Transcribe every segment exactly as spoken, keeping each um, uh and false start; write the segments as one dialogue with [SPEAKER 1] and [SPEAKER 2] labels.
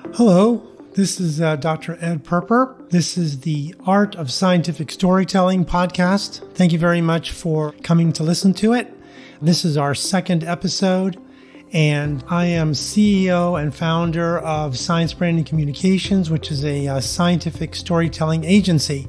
[SPEAKER 1] Hello, this is uh, Doctor Ed Perper. This is the Art of Scientific Storytelling podcast. Thank you very much for coming to listen to it. This is our second episode, and I am C E O and founder of Science Branding Communications, which is a uh, scientific storytelling agency.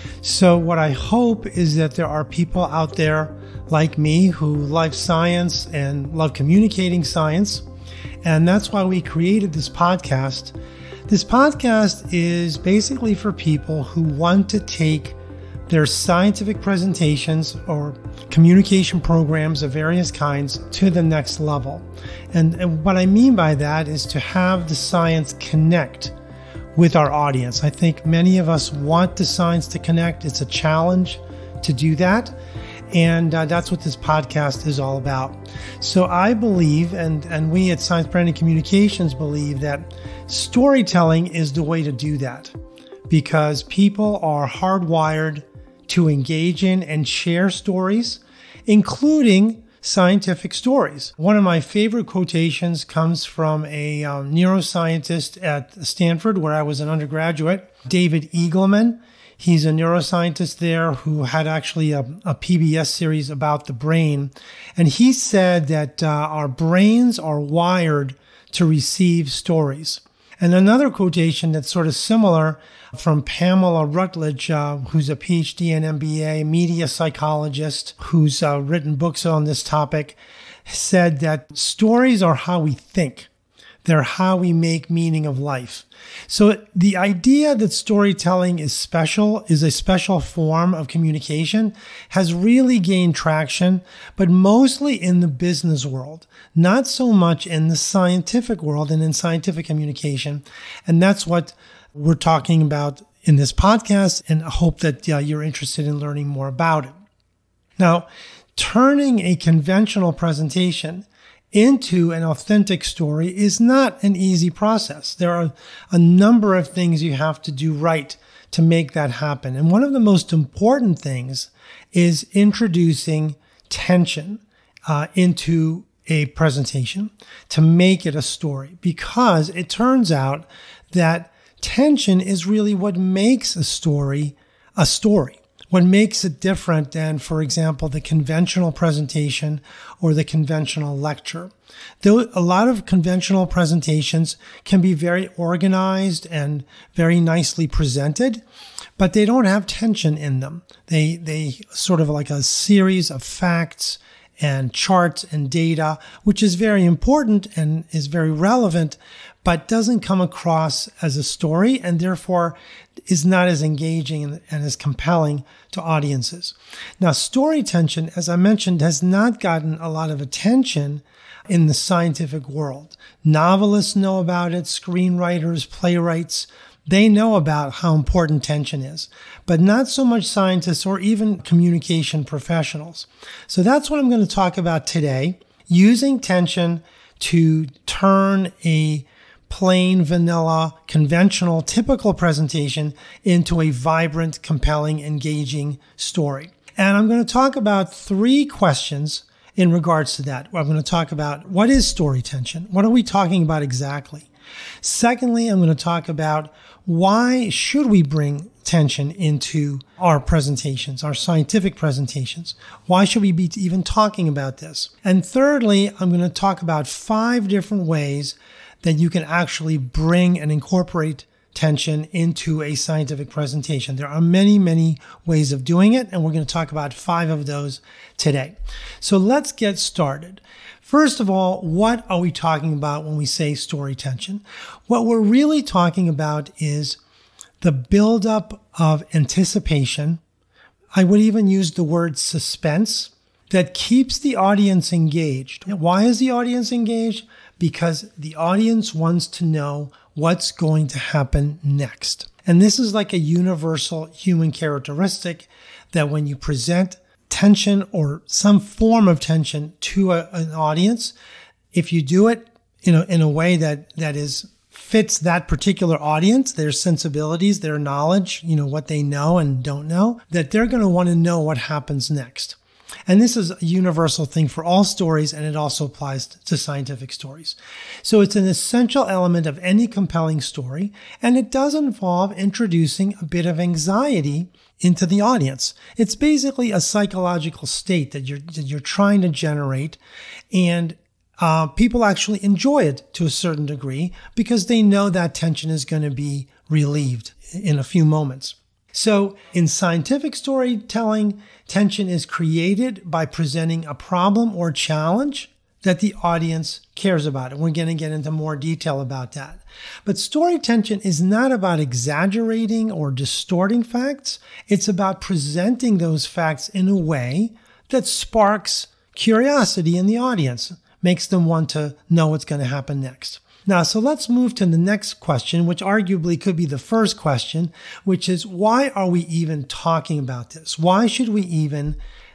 [SPEAKER 1] So what I hope is that there are people out there like me who love science and love communicating science. And that's why we created this podcast. This podcast is basically for people who want to take their scientific presentations or communication programs of various kinds to the next level. And, and what I mean by that is to have the science connect with our audience. I think many of us want the science to connect. It's a challenge to do that. And uh, that's what this podcast is all about. So I believe, and, and we at Science Branding Communications believe, that storytelling is the way to do that, because people are hardwired to engage in and share stories, including scientific stories. One of my favorite quotations comes from a um, neuroscientist at Stanford, where I was an undergraduate, David Eagleman. He's a neuroscientist there who had actually a, a P B S series about the brain. And he said that uh, our brains are wired to receive stories. And another quotation that's sort of similar from Pamela Rutledge, uh, who's a P H D and M B A media psychologist who's uh, written books on this topic, said that stories are how we think. They're how we make meaning of life. So the idea that storytelling is special, is a special form of communication, has really gained traction, but mostly in the business world, not so much in the scientific world and in scientific communication. And that's what we're talking about in this podcast, and I hope that uh, you're interested in learning more about it. Now, turning a conventional presentation into an authentic story is not an easy process. There are a number of things you have to do right to make that happen. And one of the most important things is introducing tension uh, into a presentation to make it a story, because it turns out that tension is really what makes a story a story. What makes it different than, for example, the conventional presentation or the conventional lecture. Though a lot of conventional presentations can be very organized and very nicely presented, but they don't have tension in them. They, they sort of like a series of facts and charts and data, which is very important and is very relevant, but doesn't come across as a story and therefore is not as engaging and, and as compelling to audiences. Now, story tension, as I mentioned, has not gotten a lot of attention in the scientific world. Novelists know about it, screenwriters, playwrights, they know about how important tension is, but not so much scientists or even communication professionals. So that's what I'm going to talk about today, using tension to turn a plain, vanilla, conventional, typical presentation into a vibrant, compelling, engaging story. And I'm going to talk about three questions in regards to that. I'm going to talk about what is story tension? What are we talking about exactly? Secondly, I'm going to talk about why should we bring tension into our presentations, our scientific presentations? Why should we be even talking about this? And thirdly, I'm going to talk about five different ways that you can actually bring and incorporate tension into a scientific presentation. There are many, many ways of doing it, and we're going to talk about five of those today. So let's get started. First of all, what are we talking about when we say story tension? What we're really talking about is the buildup of anticipation. I would even use the word suspense that keeps the audience engaged. Why is the audience engaged? Because the audience wants to know what's going to happen next. And this is like a universal human characteristic that when you present tension or some form of tension to a, an audience, if you do it in a, in a way that, that is fits that particular audience, their sensibilities, their knowledge, you know, what they know and don't know, that they're going to want to know what happens next. And this is a universal thing for all stories, and it also applies to scientific stories. So it's an essential element of any compelling story, and it does involve introducing a bit of anxiety into the audience. It's basically a psychological state that you're, that you're trying to generate, and uh, people actually enjoy it to a certain degree because they know that tension is going to be relieved in a few moments. So in scientific storytelling, tension is created by presenting a problem or challenge that the audience cares about. And we're going to get into more detail about that. But story tension is not about exaggerating or distorting facts. It's about presenting those facts in a way that sparks curiosity in the audience, makes them want to know what's going to happen next. Now, so let's move to the next question, which arguably could be the first question, which is, why are we even talking about this? Why should we even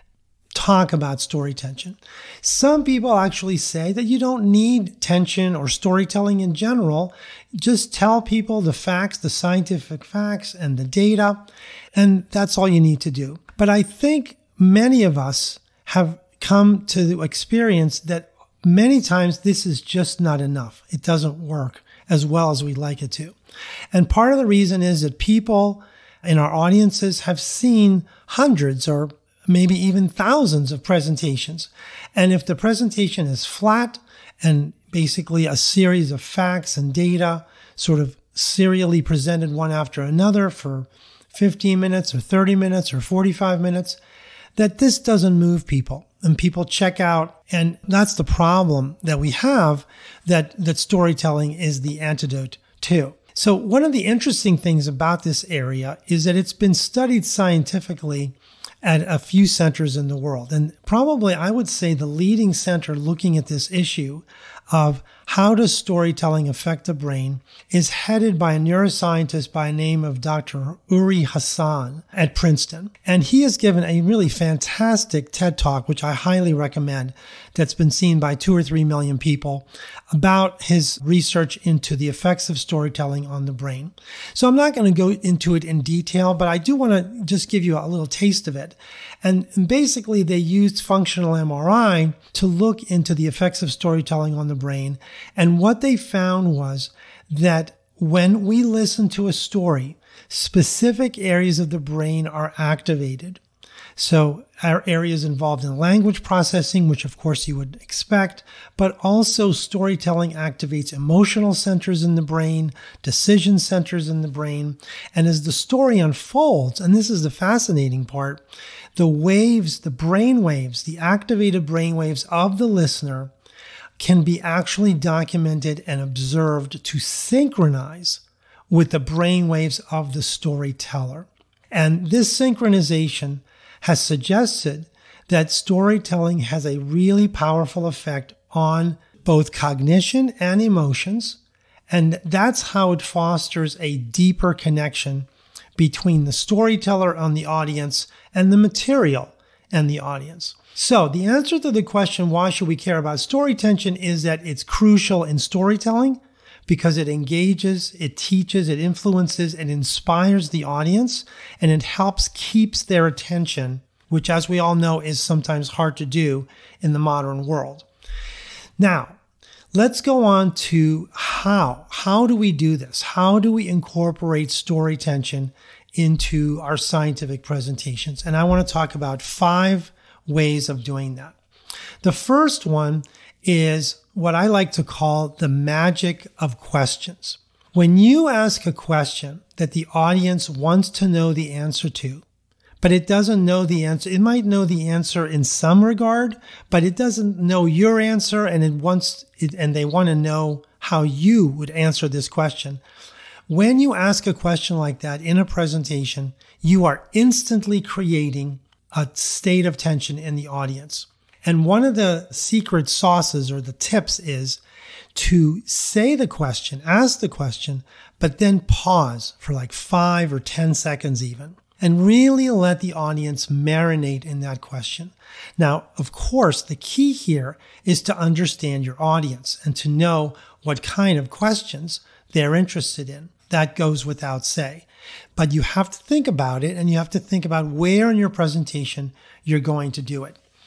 [SPEAKER 1] talk about story tension? Some people actually say that you don't need tension or storytelling in general. Just tell people the facts, the scientific facts and the data, and that's all you need to do. But I think many of us have come to experience that many times this is just not enough. It doesn't work as well as we'd like it to. And part of the reason is that people in our audiences have seen hundreds or maybe even thousands of presentations. And if the presentation is flat and basically a series of facts and data sort of serially presented one after another for fifteen minutes or thirty minutes or forty-five minutes, that this doesn't move people. And people check out, and that's the problem that we have, that, that storytelling is the antidote to. So one of the interesting things about this area is that it's been studied scientifically at a few centers in the world. And probably I would say the leading center looking at this issue of how does storytelling affect the brain is headed by a neuroscientist by the name of Doctor Uri Hassan at Princeton. And he has given a really fantastic TED Talk, which I highly recommend, that's been seen by two or three million people, about his research into the effects of storytelling on the brain. So I'm not going to go into it in detail, but I do want to just give you a little taste of it. And basically, they used functional M R I to look into the effects of storytelling on the brain. And what they found was that when we listen to a story, specific areas of the brain are activated. So our areas involved in language processing, which of course you would expect, but also storytelling activates emotional centers in the brain, decision centers in the brain. And as the story unfolds, and this is the fascinating part, the waves, the brain waves, the activated brain waves of the listener can be actually documented and observed to synchronize with the brain waves of the storyteller. And this synchronization has suggested that storytelling has a really powerful effect on both cognition and emotions. And that's how it fosters a deeper connection between the storyteller and the audience and the material and the audience. So the answer to the question, why should we care about story tension, is that it's crucial in storytelling because it engages, it teaches, it influences, it inspires the audience, and it helps keeps their attention, which, as we all know, is sometimes hard to do in the modern world. Now, let's go on to how. How do we do this? How do we incorporate story tension into our scientific presentations? And I want to talk about five ways of doing that. The first one is what I like to call the magic of questions. When you ask a question that the audience wants to know the answer to, but it doesn't know the answer, it might know the answer in some regard, but it doesn't know your answer, and it wants it, and they want to know how you would answer this question. When you ask a question like that in a presentation, you are instantly creating a state of tension in the audience. And one of the secret sauces or the tips is to say the question, ask the question, but then pause for like five or ten seconds even, and really let the audience marinate in that question. Now, of course, the key here is to understand your audience and to know what kind of questions they're interested in. That goes without say. But you have to think about it, and you have to think about where in your presentation you're going to do it.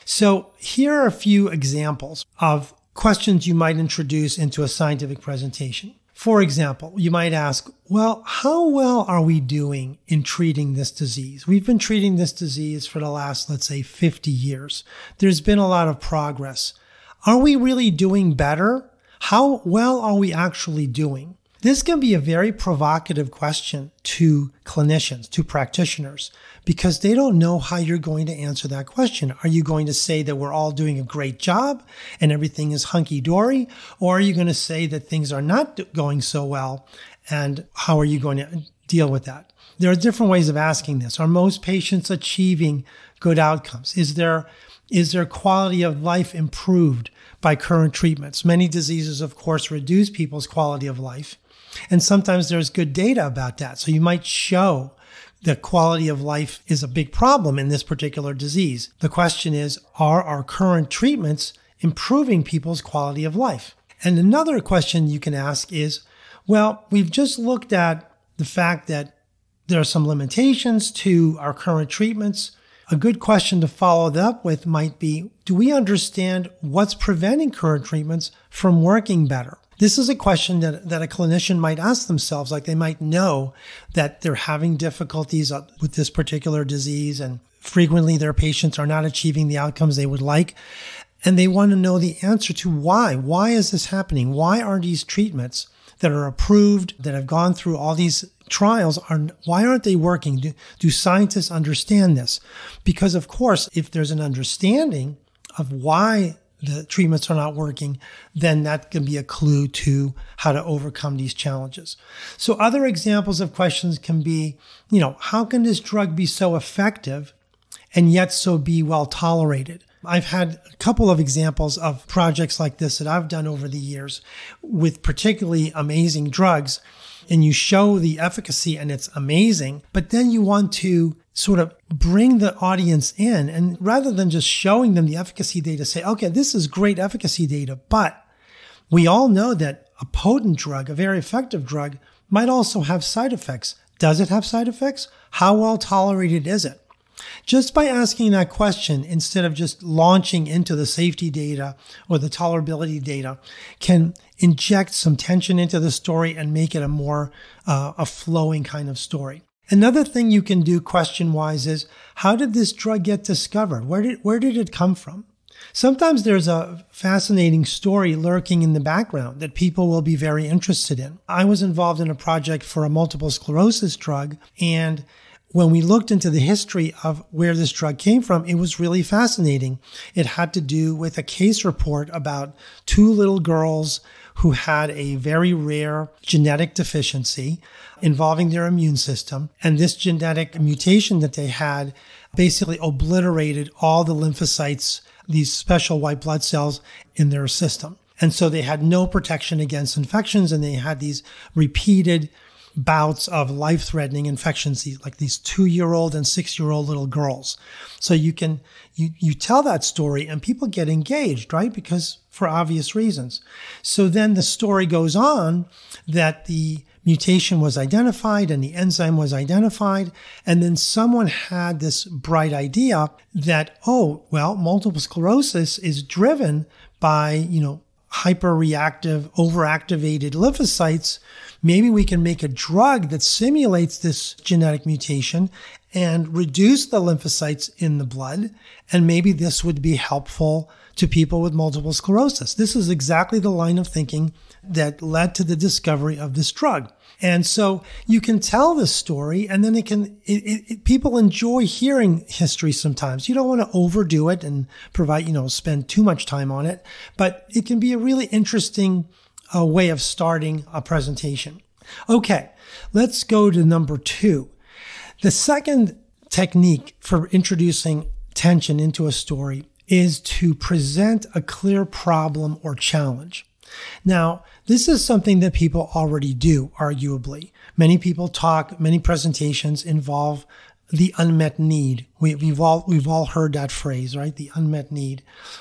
[SPEAKER 1] So here are a few examples of questions you might introduce into a scientific presentation. For example, you might ask, well, how well are we doing in treating this disease? We've been treating this disease for the last, let's say, fifty years. There's been a lot of progress. Are we really doing better? How well are we actually doing? This can be a very provocative question to clinicians, to practitioners, because they don't know how you're going to answer that question. Are you going to say that we're all doing a great job and everything is hunky-dory? Or are you going to say that things are not going so well? And how are you going to deal with that? There are different ways of asking this. Are most patients achieving good outcomes? Is there, is their quality of life improved by current treatments? Many diseases, of course, reduce people's quality of life. And sometimes there's good data about that. So you might show that quality of life is a big problem in this particular disease. The question is, are our current treatments improving people's quality of life? And another question you can ask is, well, we've just looked at the fact that there are some limitations to our current treatments. A good question to follow that up with might be, do we understand what's preventing current treatments from working better? This is a question that, that a clinician might ask themselves, like they might know that they're having difficulties with this particular disease and frequently their patients are not achieving the outcomes they would like. And they want to know the answer to why. Why is this happening? Why are these treatments that are approved, that have gone through all these trials, are why aren't they working? Do, do scientists understand this? Because, of course, if there's an understanding of why the treatments are not working, then that can be a clue to how to overcome these challenges. So other examples of questions can be, you know, how can this drug be so effective and yet so be well tolerated? I've had a couple of examples of projects like this that I've done over the years with particularly amazing drugs, and you show the efficacy and it's amazing, but then you want to sort of bring the audience in, and rather than just showing them the efficacy data, say, okay, this is great efficacy data, but we all know that a potent drug, a very effective drug, might also have side effects. Does it have side effects? How well tolerated is it? Just by asking that question, instead of just launching into the safety data or the tolerability data, can inject some tension into the story and make it a more uh, a flowing kind of story. Another thing you can do question-wise is, how did this drug get discovered? Where did, where did it come from? Sometimes there's a fascinating story lurking in the background that people will be very interested in. I was involved in a project for a multiple sclerosis drug, and when we looked into the history of where this drug came from, it was really fascinating. It had to do with a case report about two little girls who had a very rare genetic deficiency involving their immune system. And this genetic mutation that they had basically obliterated all the lymphocytes, these special white blood cells in their system. And so they had no protection against infections, and they had these repeated bouts of life-threatening infections, like these two-year-old and six-year-old little girls. So you can, you, you tell that story and people get engaged, right? Because for obvious reasons. So then the story goes on that the mutation was identified and the enzyme was identified. And then someone had this bright idea that, oh, well, multiple sclerosis is driven by, you know, hyperreactive, overactivated lymphocytes. Maybe we can make a drug that simulates this genetic mutation and reduce the lymphocytes in the blood. And maybe this would be helpful to people with multiple sclerosis. This is exactly the line of thinking that led to the discovery of this drug. And so you can tell this story, and then it can, it, it, it, people enjoy hearing history sometimes. You don't want to overdo it and provide, you know, spend too much time on it, but it can be a really interesting uh, way of starting a presentation. Okay, let's go to number two. The second technique for introducing tension into a story is to present a clear problem or challenge. Now, this is something that people already do, arguably. Many people talk, many presentations involve the unmet need. We, we've all, we've all heard that phrase, right? The unmet need.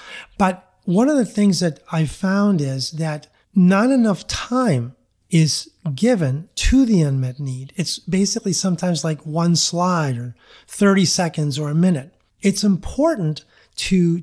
[SPEAKER 1] But one of the things that I've found is that not enough time is given to the unmet need. It's basically sometimes like one slide or thirty seconds or a minute. It's important to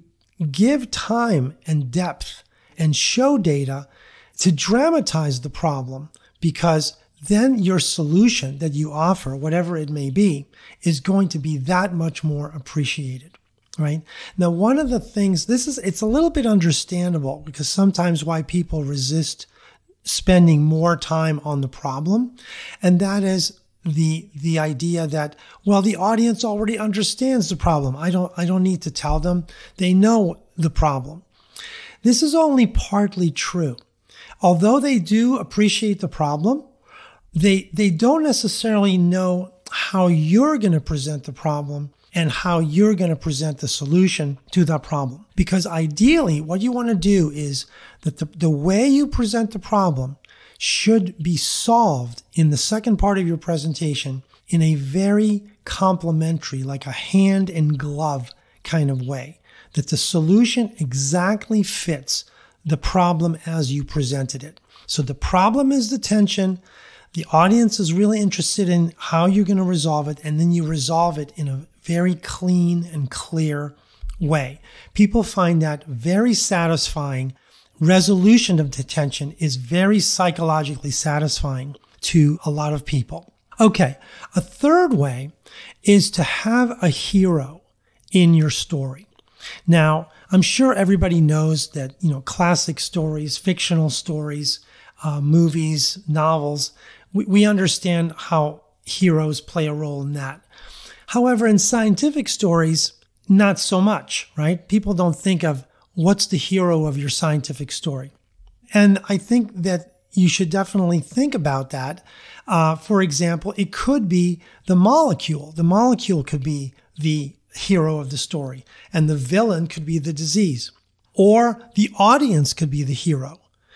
[SPEAKER 1] give time and depth and show data to dramatize the problem, because then your solution that you offer, whatever it may be, is going to be that much more appreciated, right? Now, one of the things, this is, it's a little bit understandable because sometimes why people resist spending more time on the problem, and that is the the idea that, well, the audience already understands the problem. I don't I don't need to tell them. They know the problem. This is only partly true. Although they do appreciate the problem, they they don't necessarily know how you're going to present the problem and how you're going to present the solution to that problem. Because ideally, what you want to do is that the, the way you present the problem should be solved in the second part of your presentation in a very complementary, like a hand and glove kind of way, that the solution exactly fits the problem as you presented it. So the problem is the tension. The audience is really interested in how you're going to resolve it, and then you resolve it in a very clean and clear way. People find that very satisfying. Resolution of the tension is very psychologically satisfying to a lot of people. Okay, a third way is to have a hero in your story. Now, I'm sure everybody knows that, you know, classic stories, fictional stories, uh, movies, novels, we, we understand how heroes play a role in that. However, in scientific stories, not so much, right? People don't think of what's the hero of your scientific story. And I think that you should definitely think about that. Uh, for example, it could be the molecule. The molecule could be the hero of the story, and the villain could be the disease. Or the audience could be the hero.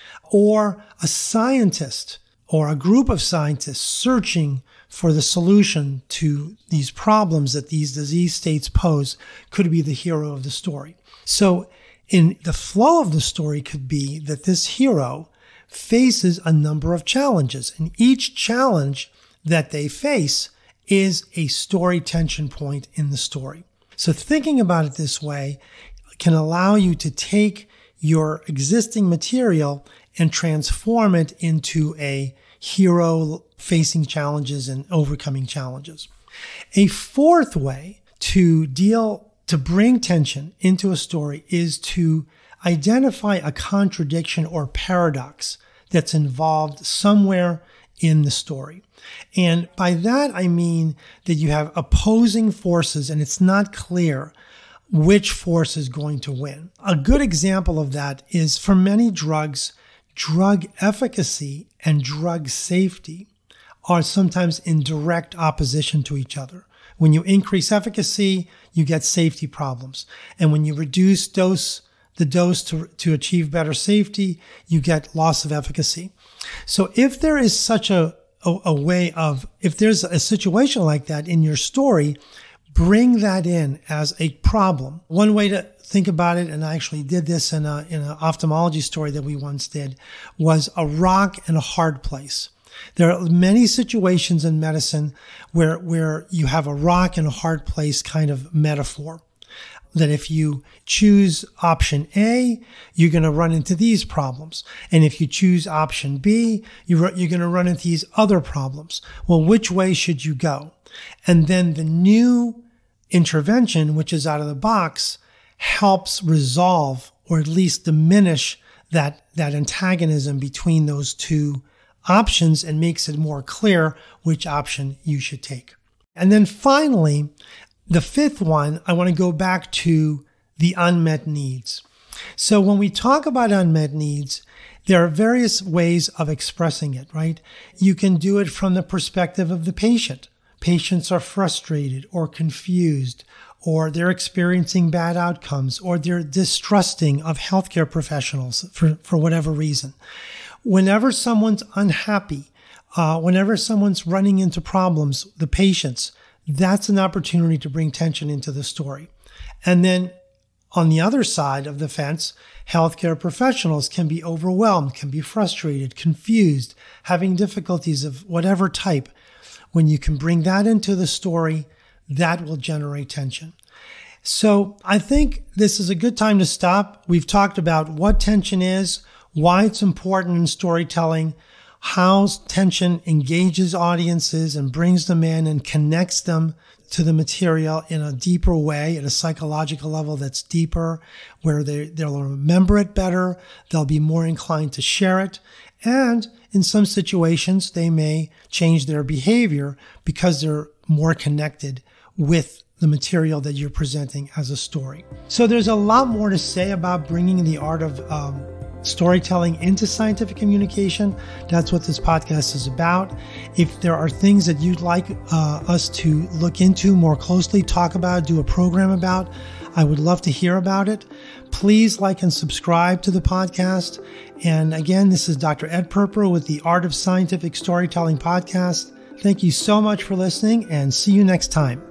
[SPEAKER 1] Or a scientist or a group of scientists searching for the solution to these problems that these disease states pose could be the hero of the story. So in the flow of the story could be that this hero faces a number of challenges, and each challenge that they face is a story tension point in the story. So thinking about it this way can allow you to take your existing material and transform it into a hero facing challenges and overcoming challenges. A fourth way to deal To bring tension into a story is to identify a contradiction or paradox that's involved somewhere in the story. And by that, I mean that you have opposing forces and it's not clear which force is going to win. A good example of that is for many drugs, drug efficacy and drug safety are sometimes in direct opposition to each other. When you increase efficacy, you get safety problems. And when you reduce dose, the dose to, to achieve better safety, you get loss of efficacy. So if there is such a, a, a way of, if there's a situation like that in your story, bring that in as a problem. One way to think about it, and I actually did this in a, in an ophthalmology story that we once did, was a rock and a hard place. There are many situations in medicine where, where you have a rock and a hard place kind of metaphor. That if you choose option A, you're going to run into these problems. And if you choose option B, you're, you're going to run into these other problems. Well, which way should you go? And then the new intervention, which is out of the box, helps resolve or at least diminish that, that antagonism between those two options and makes it more clear which option you should take. And then finally, the fifth one, I want to go back to the unmet needs. So when we talk about unmet needs, there are various ways of expressing it, right? You can do it from the perspective of the patient. Patients are frustrated or confused, or they're experiencing bad outcomes, or they're distrusting of healthcare professionals for, for whatever reason. Whenever someone's unhappy, uh, whenever someone's running into problems, the patients, that's an opportunity to bring tension into the story. And then on the other side of the fence, healthcare professionals can be overwhelmed, can be frustrated, confused, having difficulties of whatever type. When you can bring that into the story, that will generate tension. So I think this is a good time to stop. We've talked about what tension is, why it's important in storytelling, how tension engages audiences and brings them in and connects them to the material in a deeper way, at a psychological level that's deeper, where they, they'll remember it better, they'll be more inclined to share it, and in some situations, they may change their behavior because they're more connected with the material that you're presenting as a story. So there's a lot more to say about bringing the art of um, storytelling into scientific communication. That's what this podcast is about. If there are things that you'd like uh, us to look into more closely, talk about, do a program about, I would love to hear about it. Please like and subscribe to the podcast. And again, this is Doctor Ed Perper with the Art of Scientific Storytelling podcast. Thank you so much for listening, and see you next time.